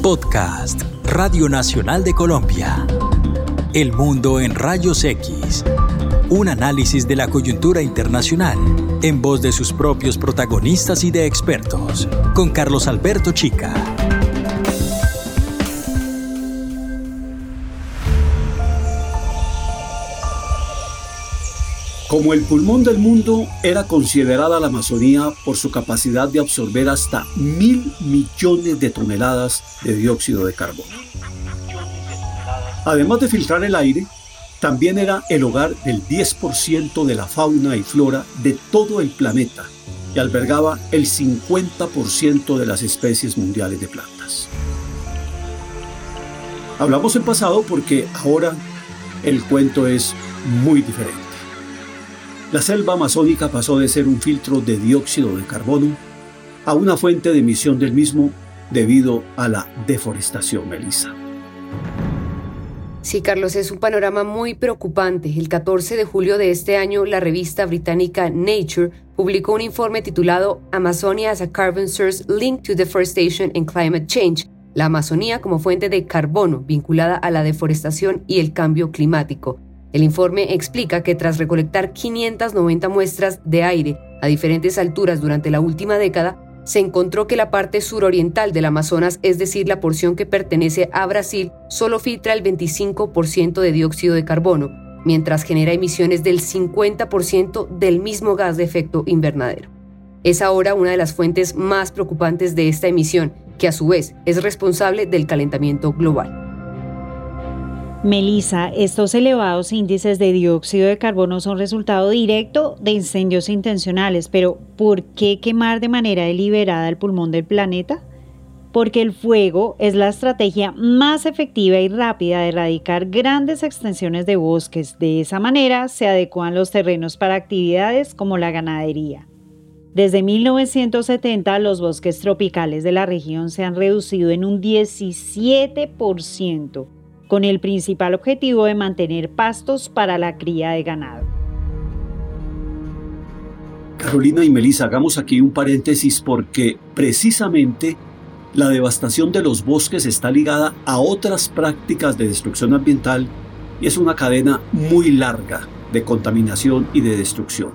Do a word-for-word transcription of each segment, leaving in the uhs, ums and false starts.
Podcast Radio Nacional de Colombia. El mundo en rayos X. Un análisis de la coyuntura internacional en voz de sus propios protagonistas y de expertos. Con Carlos Alberto Chica. Como el pulmón del mundo, era considerada la Amazonía por su capacidad de absorber hasta mil millones de toneladas de dióxido de carbono. Además de filtrar el aire, también era el hogar del diez por ciento de la fauna y flora de todo el planeta y albergaba el cincuenta por ciento de las especies mundiales de plantas. Hablamos en pasado porque ahora el cuento es muy diferente. La selva amazónica pasó de ser un filtro de dióxido de carbono a una fuente de emisión del mismo debido a la deforestación, Melissa. Sí, Carlos, es un panorama muy preocupante. El catorce de julio de este año, la revista británica Nature publicó un informe titulado Amazonia as a Carbon Source Linked to Deforestation and Climate Change, la Amazonía como fuente de carbono vinculada a la deforestación y el cambio climático. El informe explica que tras recolectar quinientas noventa muestras de aire a diferentes alturas durante la última década, se encontró que la parte suroriental del Amazonas, es decir, la porción que pertenece a Brasil, solo filtra el veinticinco por ciento de dióxido de carbono, mientras genera emisiones del cincuenta por ciento del mismo gas de efecto invernadero. Es ahora una de las fuentes más preocupantes de esta emisión, que a su vez es responsable del calentamiento global. Melissa, estos elevados índices de dióxido de carbono son resultado directo de incendios intencionales, pero ¿por qué quemar de manera deliberada el pulmón del planeta? Porque el fuego es la estrategia más efectiva y rápida de erradicar grandes extensiones de bosques. De esa manera se adecuan los terrenos para actividades como la ganadería. Desde mil novecientos setenta, los bosques tropicales de la región se han reducido en un diecisiete por ciento. Con el principal objetivo de mantener pastos para la cría de ganado. Carolina y Melissa, hagamos aquí un paréntesis porque precisamente la devastación de los bosques está ligada a otras prácticas de destrucción ambiental y es una cadena muy larga de contaminación y de destrucción.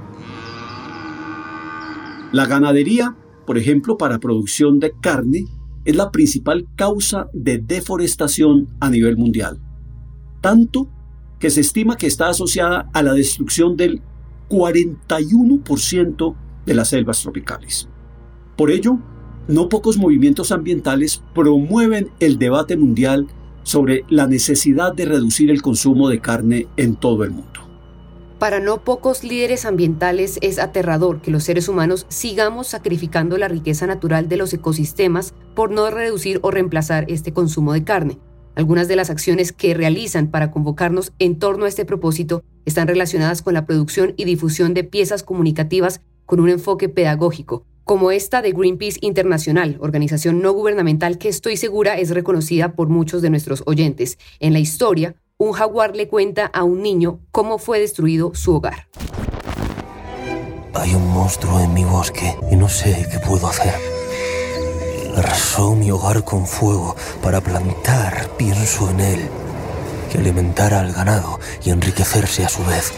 La ganadería, por ejemplo, para producción de carne, es la principal causa de deforestación a nivel mundial, tanto que se estima que está asociada a la destrucción del cuarenta y uno por ciento de las selvas tropicales. Por ello, no pocos movimientos ambientales promueven el debate mundial sobre la necesidad de reducir el consumo de carne en todo el mundo. Para no pocos líderes ambientales es aterrador que los seres humanos sigamos sacrificando la riqueza natural de los ecosistemas por no reducir o reemplazar este consumo de carne. Algunas de las acciones que realizan para convocarnos en torno a este propósito están relacionadas con la producción y difusión de piezas comunicativas con un enfoque pedagógico, como esta de Greenpeace Internacional, organización no gubernamental que estoy segura es reconocida por muchos de nuestros oyentes. En la historia, un jaguar le cuenta a un niño cómo fue destruido su hogar. Hay un monstruo en mi bosque y no sé qué puedo hacer. Arrasó mi hogar con fuego para plantar, pienso en él, que alimentara al ganado y enriquecerse a su vez.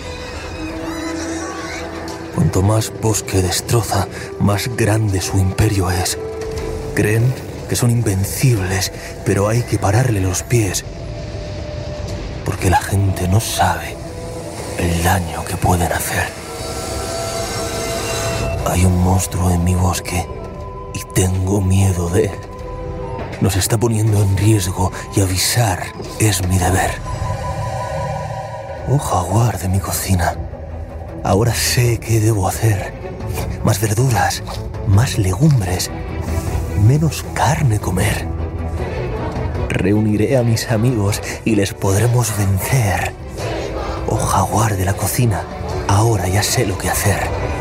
Cuanto más bosque destroza, más grande su imperio es. Creen que son invencibles, pero hay que pararle los pies. Porque la gente no sabe el daño que pueden hacer. Hay un monstruo en mi bosque y tengo miedo de él. Nos está poniendo en riesgo y avisar es mi deber. Oh jaguar de mi cocina, ahora sé qué debo hacer. Más verduras, más legumbres, menos carne comer. Reuniré a mis amigos y les podremos vencer. Oh jaguar de la cocina, ahora ya sé lo que hacer.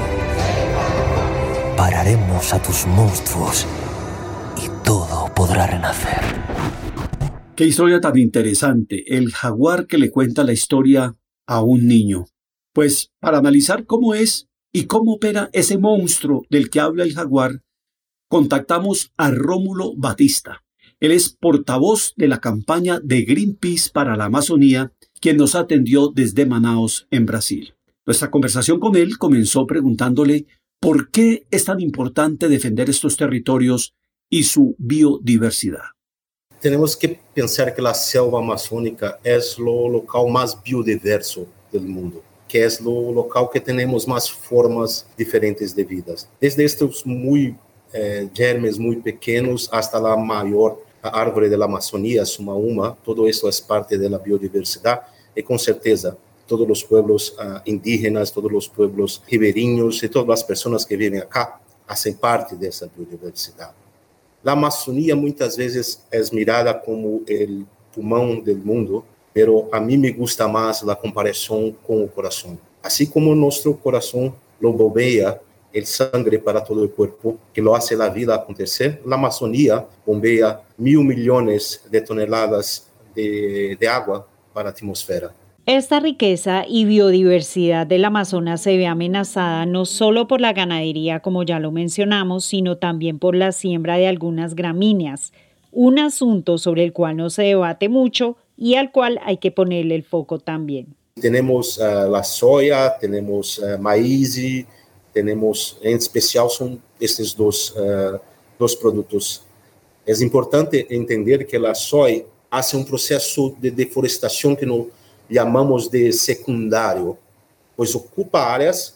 Pararemos a tus monstruos y todo podrá renacer. Qué historia tan interesante, el jaguar que le cuenta la historia a un niño. Pues para analizar cómo es y cómo opera ese monstruo del que habla el jaguar, contactamos a Rómulo Batista. Él es portavoz de la campaña de Greenpeace para la Amazonía, quien nos atendió desde Manaus, en Brasil. Nuestra conversación con él comenzó preguntándole por qué es tan importante defender estos territorios y su biodiversidad. Tenemos que pensar que la selva amazónica es lo local más biodiverso del mundo, que es lo local que tenemos más formas diferentes de vidas. Desde estos muy eh, germes muy pequeños hasta la mayor árvore de la Amazonía, Sumauma, todo eso es parte de la biodiversidad y con certeza todos los pueblos uh, indígenas, todos los pueblos riberiños y todas las personas que viven acá hacen parte de esa biodiversidad. La Amazonía muchas veces es mirada como el pulmón del mundo, pero a mí me gusta más la comparación con el corazón. Así como nuestro corazón lo bombea el sangre para todo el cuerpo, que lo hace la vida acontecer, la Amazonía bombea mil millones de toneladas de, de agua para la atmósfera. Esta riqueza y biodiversidad del Amazonas se ve amenazada no solo por la ganadería, como ya lo mencionamos, sino también por la siembra de algunas gramíneas, un asunto sobre el cual no se debate mucho y al cual hay que ponerle el foco también. Tenemos uh, la soya, tenemos uh, maíz, tenemos, en especial son estos dos, uh, dos productos. Es importante entender que la soya hace un proceso de deforestación que no llamamos de secundario, pues ocupa áreas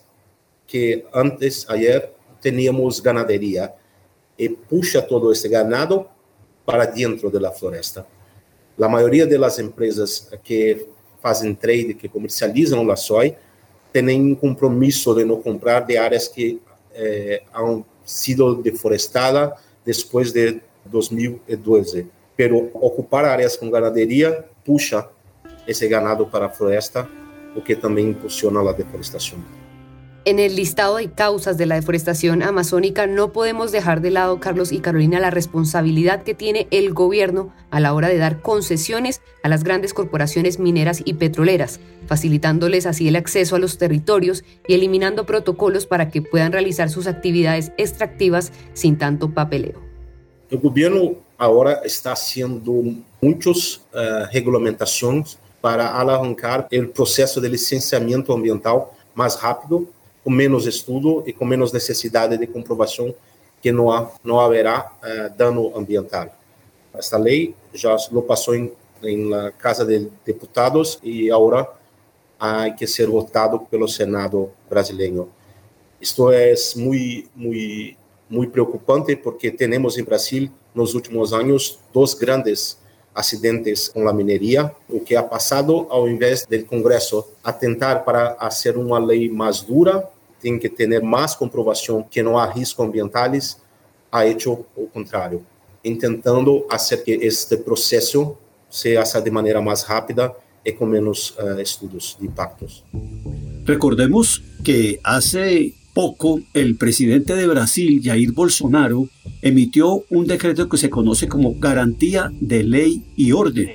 que antes, ayer, teníamos ganadería y puxa todo ese ganado para dentro de la floresta. La mayoría de las empresas que hacen trade, que comercializan la soya, tienen un compromiso de no comprar de áreas que eh, han sido deforestadas después de dos mil doce. Pero ocupar áreas con ganadería puxa ese ganado para la floresta, lo que también impulsiona la deforestación. En el listado de causas de la deforestación amazónica no podemos dejar de lado, Carlos y Carolina, la responsabilidad que tiene el gobierno a la hora de dar concesiones a las grandes corporaciones mineras y petroleras, facilitándoles así el acceso a los territorios y eliminando protocolos para que puedan realizar sus actividades extractivas sin tanto papeleo. El gobierno ahora está haciendo muchas uh, regulamentaciones para alargar el proceso de licenciamiento ambiental más rápido, con menos estudio y con menos necesidad de comprobación que no, ha, no habrá uh, daño ambiental. Esta ley ya lo pasó en, en la Casa de Diputados y ahora hay que ser votado pelo Senado brasileño. Esto es muy, muy, muy preocupante porque tenemos en Brasil, nos últimos años, dos grandes acidentes con la minería, o que ha pasado, ao invés del Congreso atentar para hacer una ley más dura, tiene que tener más comprobación que no hay riesgos ambientales, ha hecho lo contrario, intentando hacer que este proceso se haga de manera más rápida y con menos uh, estudios de impactos. Recordemos que hace poco el presidente de Brasil, Jair Bolsonaro, emitió un decreto que se conoce como Garantía de Ley y Orden.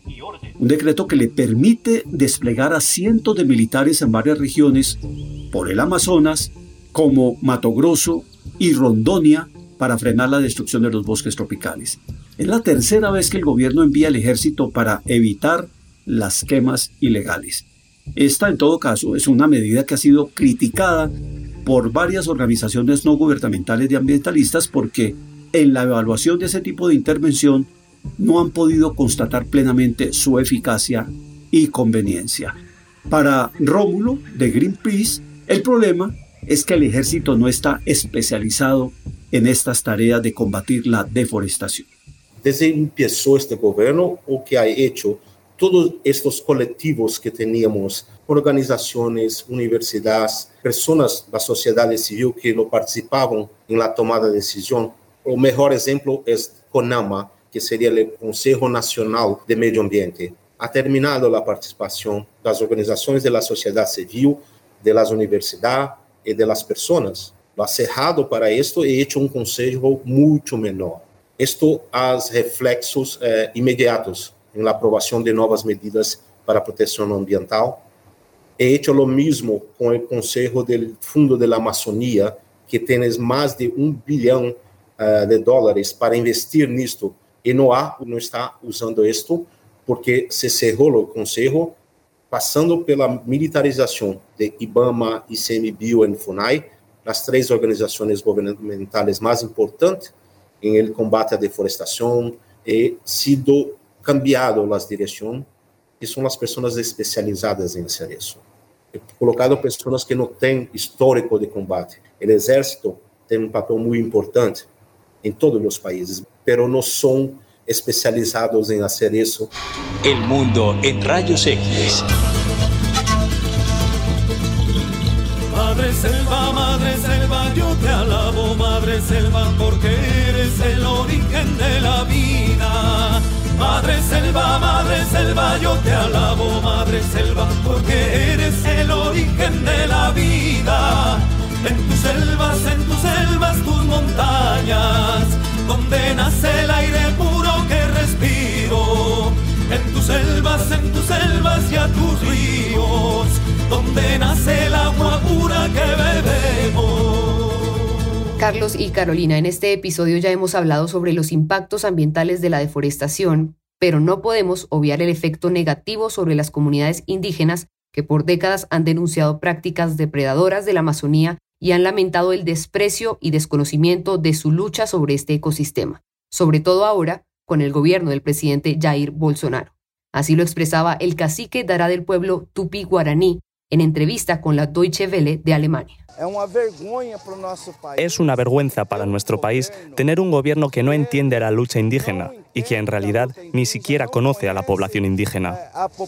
Un decreto que le permite desplegar a cientos de militares en varias regiones por el Amazonas, como Mato Grosso y Rondônia, para frenar la destrucción de los bosques tropicales. Es la tercera vez que el gobierno envía el ejército para evitar las quemas ilegales. Esta, en todo caso, es una medida que ha sido criticada por varias organizaciones no gubernamentales de ambientalistas porque en la evaluación de ese tipo de intervención no han podido constatar plenamente su eficacia y conveniencia. Para Rómulo, de Greenpeace, el problema es que el ejército no está especializado en estas tareas de combatir la deforestación. Desde que empezó este gobierno, lo que ha hecho todos estos colectivos que teníamos, organizaciones, universidades, personas de la sociedad civil que lo participaban en la tomada de decisión. El mejor ejemplo es CONAMA, que sería el Consejo Nacional de Medio Ambiente. Ha terminado la participación de las organizaciones de la sociedad civil, de las universidades y de las personas. Lo ha cerrado para esto y ha hecho un consejo mucho menor. Esto hace reflexos eh, inmediatos en la aprobación de nuevas medidas para protección ambiental. He hecho lo mismo con el Consejo del Fundo de la Amazonía, que tiene más de un billón uh, de dólares para investir en esto, E NOAA não está usando isto porque se cerrou o Conselho, passando pela militarização de IBAMA, ICMBio e FUNAI, as três organizações governamentais mais importantes em el combate à deforestação, e sido cambiado as direções, que são as pessoas especializadas em fazer isso. He colocado pessoas que não têm histórico de combate. O exército tem um papel muito importante em todos os países, mas não são especializados em fazer isso. El mundo en rayos X. Madre selva, madre selva, yo te alabo, madre selva, porque eres el origen de la vida. Madre selva, madre selva, yo te alabo, madre selva, porque eres el origen de la vida. En tus selvas, en tus selvas, tus montañas, donde nace el aire puro que respiro. En tus selvas, en tus selvas y a tus ríos, donde nace el agua pura que bebemos. Carlos y Carolina, en este episodio ya hemos hablado sobre los impactos ambientales de la deforestación, pero no podemos obviar el efecto negativo sobre las comunidades indígenas que por décadas han denunciado prácticas depredadoras de la Amazonía y han lamentado el desprecio y desconocimiento de su lucha sobre este ecosistema, sobre todo ahora con el gobierno del presidente Jair Bolsonaro. Así lo expresaba el cacique Dará del pueblo Tupi Guaraní en entrevista con la Deutsche Welle de Alemania. Es una vergüenza para nuestro país tener un gobierno que no entiende la lucha indígena y que en realidad ni siquiera conoce a la población indígena.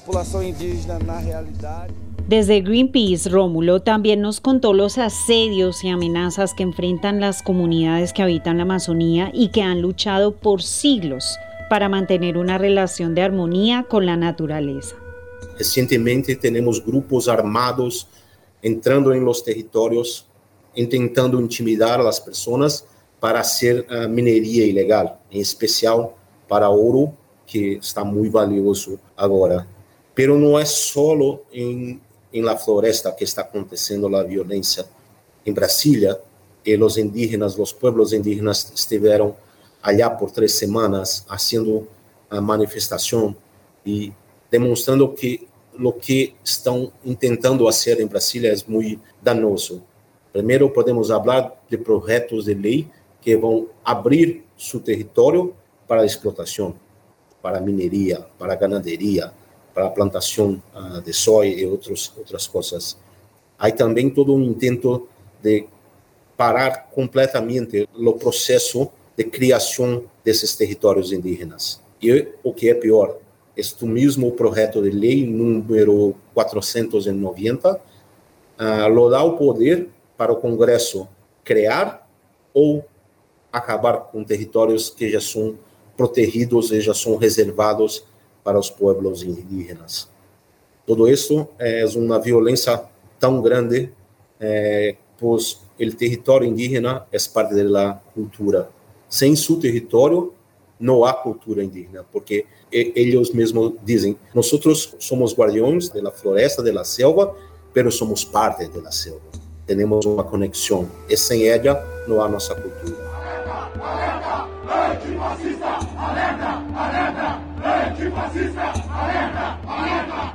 Desde Greenpeace, Rómulo también nos contó los asedios y amenazas que enfrentan las comunidades que habitan la Amazonía y que han luchado por siglos para mantener una relación de armonía con la naturaleza. Recientemente tenemos grupos armados entrando en los territorios, intentando intimidar a las personas para hacer uh, minería ilegal, en especial para oro, que está muy valioso ahora. Pero no es solo en, en la floresta que está aconteciendo la violencia. En Brasilia, eh, los indígenas, los pueblos indígenas estuvieron allá por tres semanas haciendo a manifestación y demostrando que lo que estão intentando fazer em Brasília é muito danoso. Primeiro, podemos falar de projetos de lei que vão abrir seu território para a explotação, para a mineria, para a ganaderia, para a plantação uh, de soja e outros, outras coisas. Há também todo um intento de parar completamente o processo de criação desses territórios indígenas. E o que é pior, este mesmo projeto de lei número quatrocentos e noventa uh, lo dá o poder para o Congresso criar ou acabar com territórios que já são protegidos e já são reservados para os povos indígenas. Todo isso é uma violência tão grande, eh, pois o território indígena é parte da cultura. Sem seu território, não há cultura indígena, porque eles mesmos dizem, nós somos guardiões da floresta, da selva, mas somos parte da selva. Temos uma conexão, e sem ela não há nossa cultura. Alerta, alerta, antifascista, alerta, alerta, antifascista, alerta, alerta,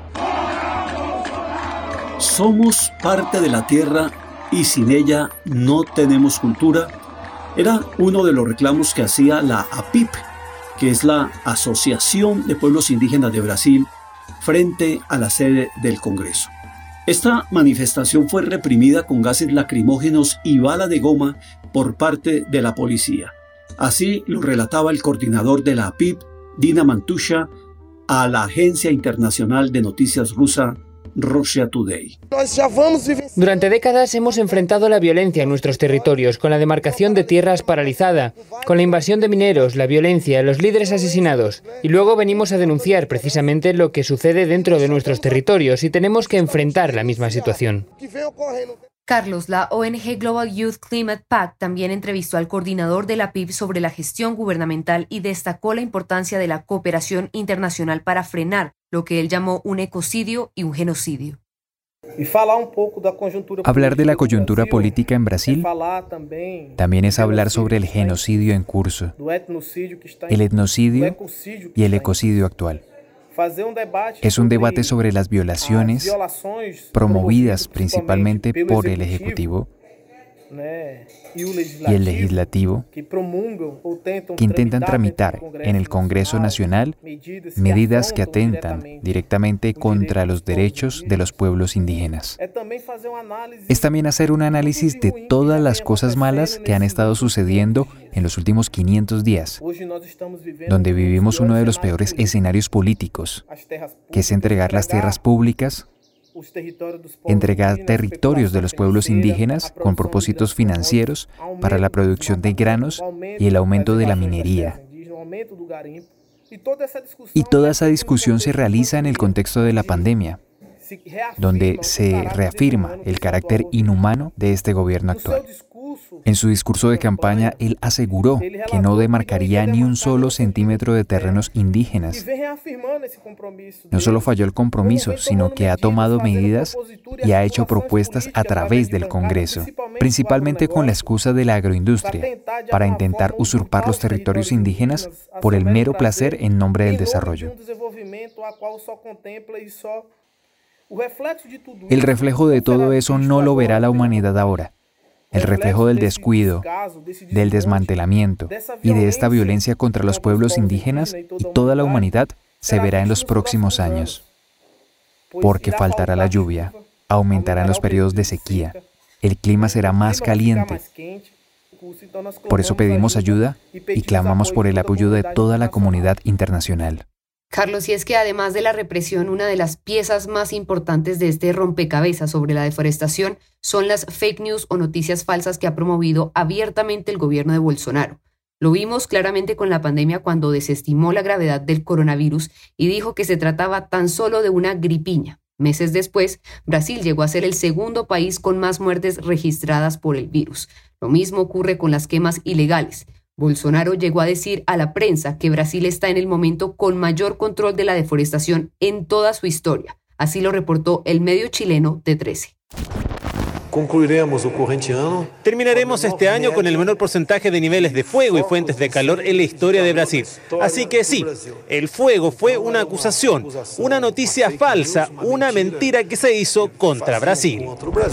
alerta. Somos parte de la tierra y sin ella no tenemos cultura. Era uno de los reclamos que hacía la A P I P, que es la Asociación de Pueblos Indígenas de Brasil, frente a la sede del Congreso. Esta manifestación fue reprimida con gases lacrimógenos y bala de goma por parte de la policía. Así lo relataba el coordinador de la A P I P, Dina Mantusha, a la agencia internacional de noticias rusa Russia Today. Durante décadas hemos enfrentado la violencia en nuestros territorios, con la demarcación de tierras paralizada, con la invasión de mineros, la violencia, los líderes asesinados. Y luego venimos a denunciar precisamente lo que sucede dentro de nuestros territorios y tenemos que enfrentar la misma situación. Carlos, la O N G Global Youth Climate Pact también entrevistó al coordinador de la A P I P sobre la gestión gubernamental y destacó la importancia de la cooperación internacional para frenar lo que él llamó un ecocidio y un genocidio. Hablar de la coyuntura política en Brasil también es hablar sobre el genocidio en curso, el etnocidio y el ecocidio actual. Es un debate sobre las violaciones promovidas principalmente por el Ejecutivo y el Legislativo, que intentan tramitar en el Congreso Nacional medidas que atentan directamente contra los derechos de los pueblos indígenas. Es también hacer un análisis de todas las cosas malas que han estado sucediendo en los últimos quinientos días, donde vivimos uno de los peores escenarios políticos, que es entregar las tierras públicas, entregar territorios de los pueblos indígenas con propósitos financieros para la producción de granos y el aumento de la minería. Y toda esa discusión se realiza en el contexto de la pandemia, donde se reafirma el carácter inhumano de este gobierno actual. En su discurso de campaña, él aseguró que no demarcaría ni un solo centímetro de terrenos indígenas. No solo falló el compromiso, sino que ha tomado medidas y ha hecho propuestas a través del Congreso, principalmente con la excusa de la agroindustria, para intentar usurpar los territorios indígenas por el mero placer en nombre del desarrollo. El reflejo de todo eso no lo verá la humanidad ahora. El reflejo del descuido, del desmantelamiento y de esta violencia contra los pueblos indígenas y toda la humanidad se verá en los próximos años. Porque faltará la lluvia, aumentarán los periodos de sequía, el clima será más caliente. Por eso pedimos ayuda y clamamos por el apoyo de toda la comunidad internacional. Carlos, y es que además de la represión, una de las piezas más importantes de este rompecabezas sobre la deforestación son las fake news o noticias falsas que ha promovido abiertamente el gobierno de Bolsonaro. Lo vimos claramente con la pandemia cuando desestimó la gravedad del coronavirus y dijo que se trataba tan solo de una gripiña. Meses después, Brasil llegó a ser el segundo país con más muertes registradas por el virus. Lo mismo ocurre con las quemas ilegales. Bolsonaro llegó a decir a la prensa que Brasil está en el momento con mayor control de la deforestación en toda su historia. Así lo reportó el medio chileno T trece. Terminaremos este año con el menor porcentaje de niveles de fuego y fuentes de calor en la historia de Brasil. Así que sí, el fuego fue una acusación, una noticia falsa, una mentira que se hizo contra Brasil.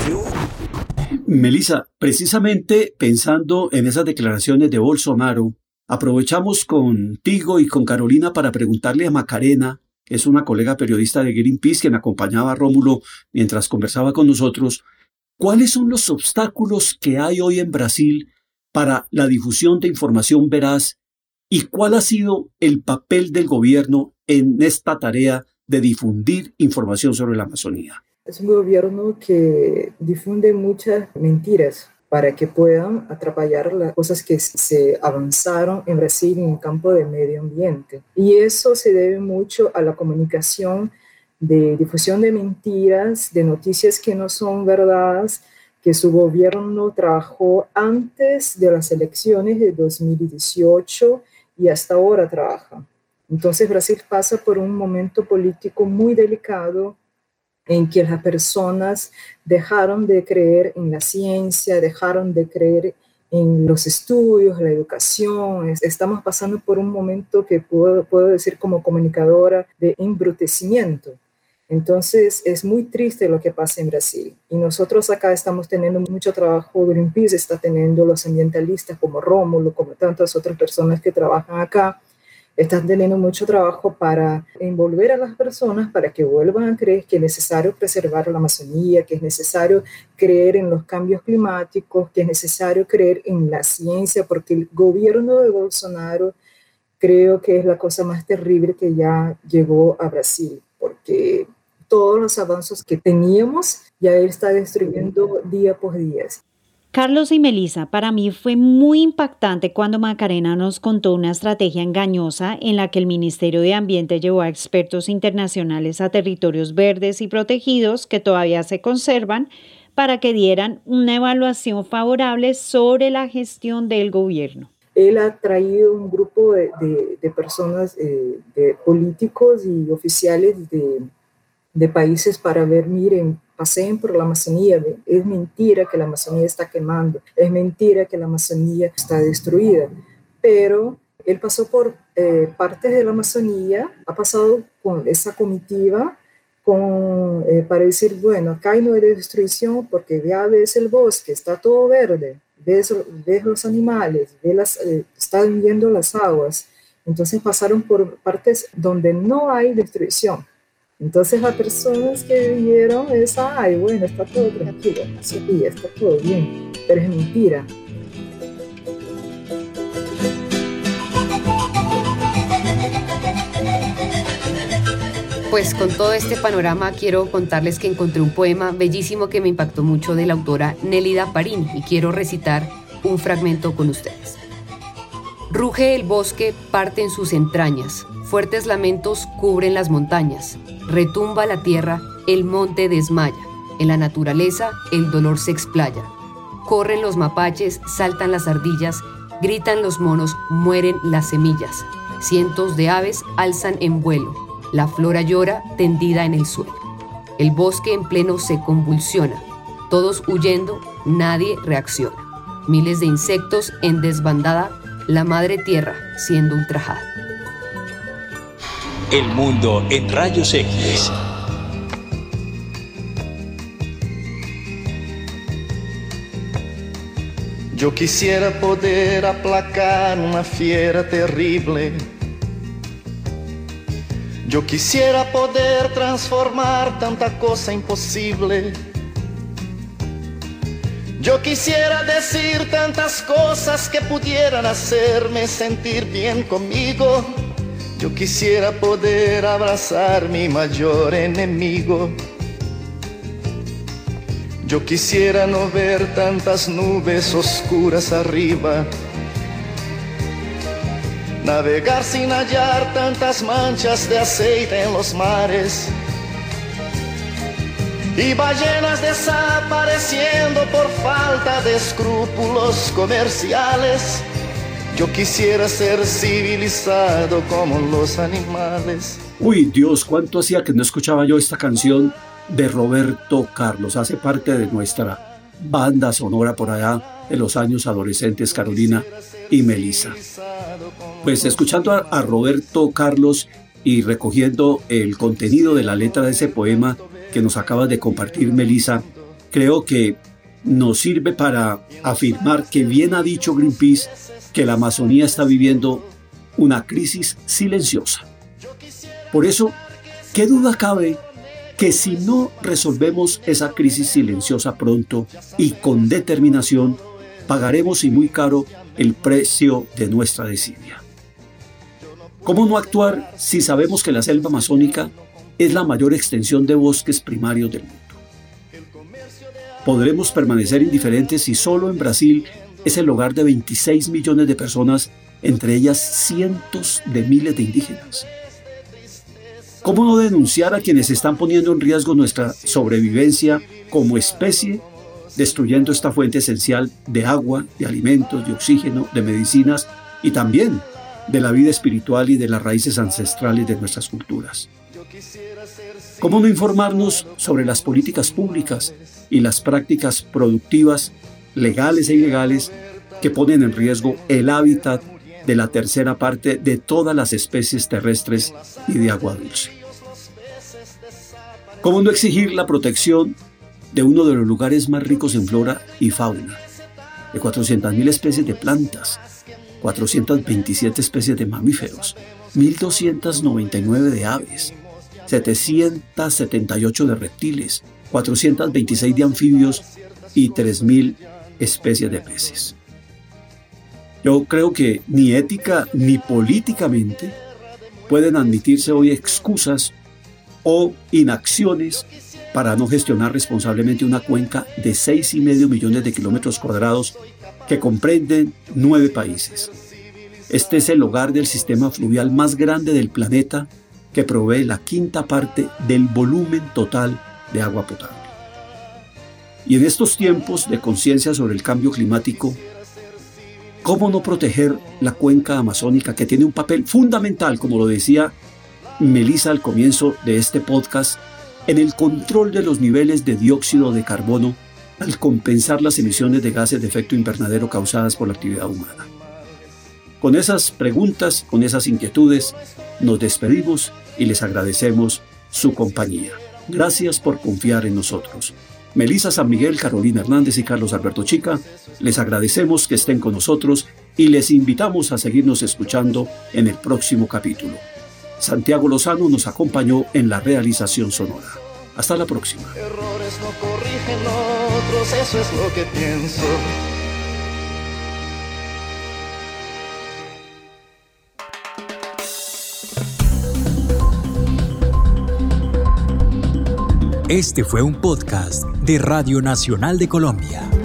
Melissa, precisamente pensando en esas declaraciones de Bolsonaro, aprovechamos contigo y con Carolina para preguntarle a Macarena, que es una colega periodista de Greenpeace, quien acompañaba a Rómulo mientras conversaba con nosotros, ¿cuáles son los obstáculos que hay hoy en Brasil para la difusión de información veraz y cuál ha sido el papel del gobierno en esta tarea de difundir información sobre la Amazonía? Es un gobierno que difunde muchas mentiras para que puedan atrapallar las cosas que se avanzaron en Brasil en el campo del medio ambiente. Y eso se debe mucho a la comunicación de difusión de mentiras, de noticias que no son verdades, que su gobierno trabajó antes de las elecciones de dos mil dieciocho y hasta ahora trabaja. Entonces Brasil pasa por un momento político muy delicado en que las personas dejaron de creer en la ciencia, dejaron de creer en los estudios, la educación. Estamos pasando por un momento que puedo, puedo decir como comunicadora de embrutecimiento. Entonces es muy triste lo que pasa en Brasil. Y nosotros acá estamos teniendo mucho trabajo, Greenpeace está teniendo los ambientalistas como Rómulo, como tantas otras personas que trabajan acá, están teniendo mucho trabajo para envolver a las personas para que vuelvan a creer que es necesario preservar la Amazonía, que es necesario creer en los cambios climáticos, que es necesario creer en la ciencia, porque el gobierno de Bolsonaro creo que es la cosa más terrible que ya llegó a Brasil, porque todos los avances que teníamos ya él está destruyendo día por día. Carlos y Melissa, para mí fue muy impactante cuando Macarena nos contó una estrategia engañosa en la que el Ministerio de Ambiente llevó a expertos internacionales a territorios verdes y protegidos que todavía se conservan para que dieran una evaluación favorable sobre la gestión del gobierno. Él ha traído un grupo de, de, de personas, eh, de políticos y oficiales de, de países para ver, miren, paseen por la Amazonía, es mentira que la Amazonía está quemando, es mentira que la Amazonía está destruida, pero él pasó por eh, partes de la Amazonía, ha pasado con esa comitiva con, eh, para decir, bueno, acá no hay destrucción porque ya ves el bosque, está todo verde, ves, ves los animales, ves las, eh, están viendo las aguas. Entonces pasaron por partes donde no hay destrucción. Entonces las personas que vieron es, ay, bueno, está todo tranquilo, sí, está todo bien, pero es mentira. Pues con todo este panorama quiero contarles que encontré un poema bellísimo que me impactó mucho de la autora Nélida Parrín y quiero recitar un fragmento con ustedes. Ruge el bosque, parte en sus entrañas, fuertes lamentos cubren las montañas, retumba la tierra, el monte desmaya, en la naturaleza el dolor se explaya. Corren los mapaches, saltan las ardillas, gritan los monos, mueren las semillas. Cientos de aves alzan en vuelo, la flora llora tendida en el suelo. El bosque en pleno se convulsiona, todos huyendo, nadie reacciona. Miles de insectos en desbandada, la madre tierra siendo ultrajada. El mundo en rayos X. Yo quisiera poder aplacar una fiera terrible. Yo quisiera poder transformar tanta cosa imposible. Yo quisiera decir tantas cosas que pudieran hacerme sentir bien conmigo. Yo quisiera poder abrazar mi mayor enemigo. Yo quisiera no ver tantas nubes oscuras arriba, navegar sin hallar tantas manchas de aceite en los mares y ballenas desapareciendo por falta de escrúpulos comerciales. Yo quisiera ser civilizado como los animales. Uy, Dios, cuánto hacía que no escuchaba yo esta canción de Roberto Carlos. Hace parte de nuestra banda sonora por allá de los años adolescentes, Carolina y Melissa. Pues escuchando a, a Roberto Carlos y recogiendo el contenido de la letra de ese poema que nos acabas de compartir, Melissa, creo que nos sirve para afirmar que bien ha dicho Greenpeace que la Amazonía está viviendo una crisis silenciosa. Por eso, ¿qué duda cabe que si no resolvemos esa crisis silenciosa pronto y con determinación, pagaremos y muy caro el precio de nuestra desidia? ¿Cómo no actuar si sabemos que la selva amazónica es la mayor extensión de bosques primarios del mundo? ¿Podremos permanecer indiferentes si solo en Brasil es el hogar de veintiséis millones de personas, entre ellas cientos de miles de indígenas? ¿Cómo no denunciar a quienes están poniendo en riesgo nuestra sobrevivencia como especie, destruyendo esta fuente esencial de agua, de alimentos, de oxígeno, de medicinas y también de la vida espiritual y de las raíces ancestrales de nuestras culturas? ¿Cómo no informarnos sobre las políticas públicas y las prácticas productivas, legales e ilegales, que ponen en riesgo el hábitat de la tercera parte de todas las especies terrestres y de agua dulce? ¿Cómo no exigir la protección de uno de los lugares más ricos en flora y fauna, de cuatrocientas mil especies de plantas, cuatrocientas veintisiete especies de mamíferos, mil doscientas noventa y nueve de aves, setecientas setenta y ocho de reptiles, cuatrocientas veintiséis de anfibios y tres mil especies de peces? Yo creo que ni ética ni políticamente pueden admitirse hoy excusas o inacciones para no gestionar responsablemente una cuenca de seis y medio millones de kilómetros cuadrados que comprenden nueve países. Este es el hogar del sistema fluvial más grande del planeta, que provee la quinta parte del volumen total de agua potable. Y en estos tiempos de conciencia sobre el cambio climático, ¿cómo no proteger la cuenca amazónica, que tiene un papel fundamental, como lo decía Melissa al comienzo de este podcast, en el control de los niveles de dióxido de carbono al compensar las emisiones de gases de efecto invernadero causadas por la actividad humana. Con esas preguntas, con esas inquietudes, nos despedimos y les agradecemos su compañía. Gracias por confiar en nosotros. Melissa San Miguel, Carolina Hernández y Carlos Alberto Chica, les agradecemos que estén con nosotros y les invitamos a seguirnos escuchando en el próximo capítulo. Santiago Lozano nos acompañó en la realización sonora. Hasta la próxima. Errores no corrigen otros, eso es lo que pienso. Este fue un podcast de Radio Nacional de Colombia.